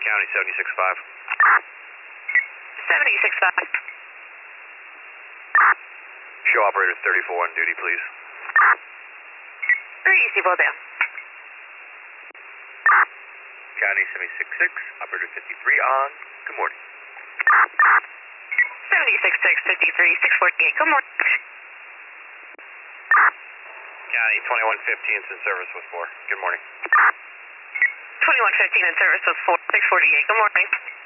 County 76.5. 76.5. Show operator 34 on duty, please. 3 Easy, well down. County 76.6, operator 53 on. Good morning. 76.6, 53, 648, good morning. County 2115 is in service with 4. Good morning. 2115 in service with 4, 648, good morning.